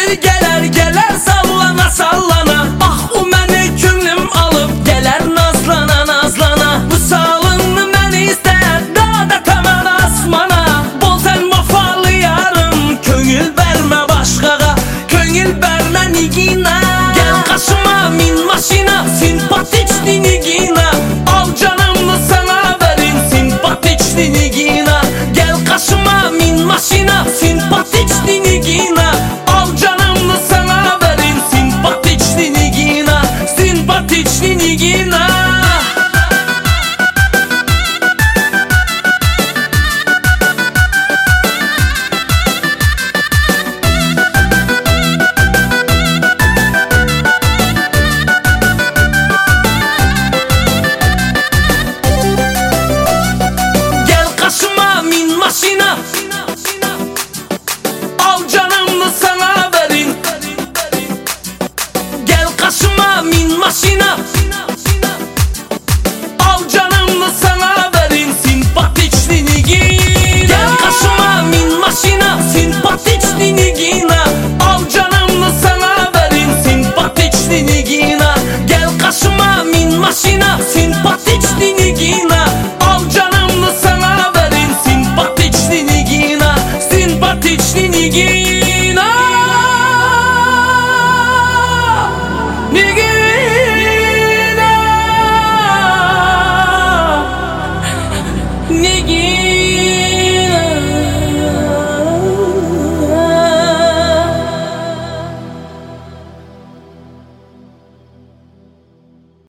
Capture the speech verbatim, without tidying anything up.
Gelər gelər sallana sallana, ah o məni könlüm alıb gələr nazlana nazlana. Bu salınlı məni istər dağda tamam asmana, bol sən vafalı yarım könül vermə başqağa, könül vermə nigina. Gəl qaşıma min maşina, simpatikli nigina, al canımı sana verin simpatikli nigina. Gəl qaşıma min maşina, simpatikli nigina, al canımı sana verin simpatikli nigina, simpatikli nigina. Gel kaşıma min maşina, al canımı sana verin. Gel kaşıma min maşina, al canımı sana verin simpatikli nigina. Gel kaşıma min maşina, simpatikli nigina, al canımı sana verin simpatikli nigina. Gel kaşıma min maşina, simpatikli nigina, al canımı sana verin simpatikli nigina, simpatikli nigina. Nigina.